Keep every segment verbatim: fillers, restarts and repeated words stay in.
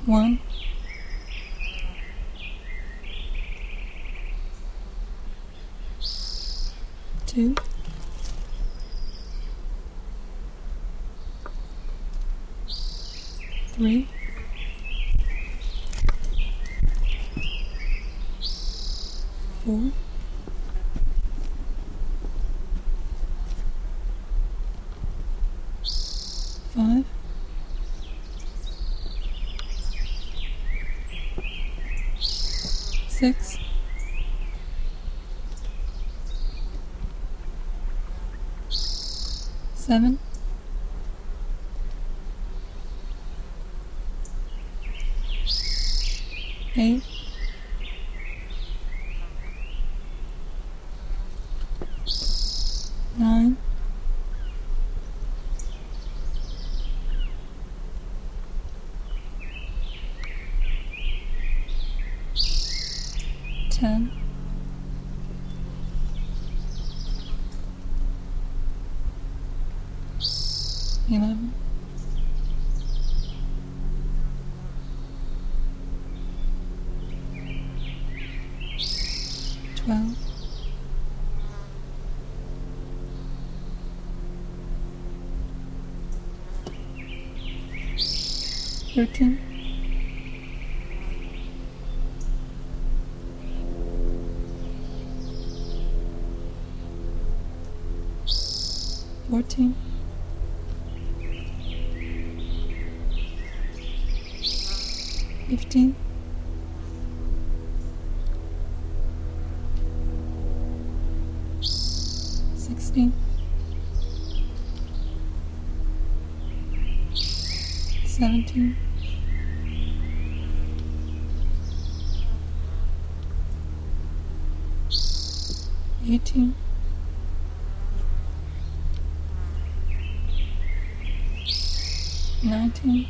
One, two, three, four, five, six, seven, eight, nine, ten, eleven, twelve, thirteen, fourteen, fifteen, sixteen, seventeen, eighteen, nineteen,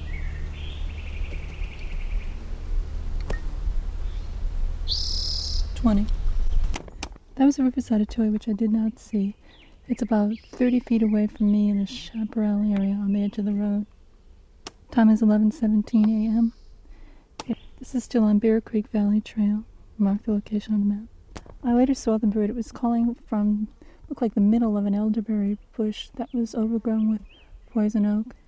twenty. That was a riverside toy which I did not see. It's about thirty feet away from me in a chaparral area on the edge of the road. Time is eleven seventeen a m This is still on Bear Creek Valley Trail. Mark the location on the map. I later saw the bird. It was calling from, looked like the middle of an elderberry bush that was overgrown with poison oak.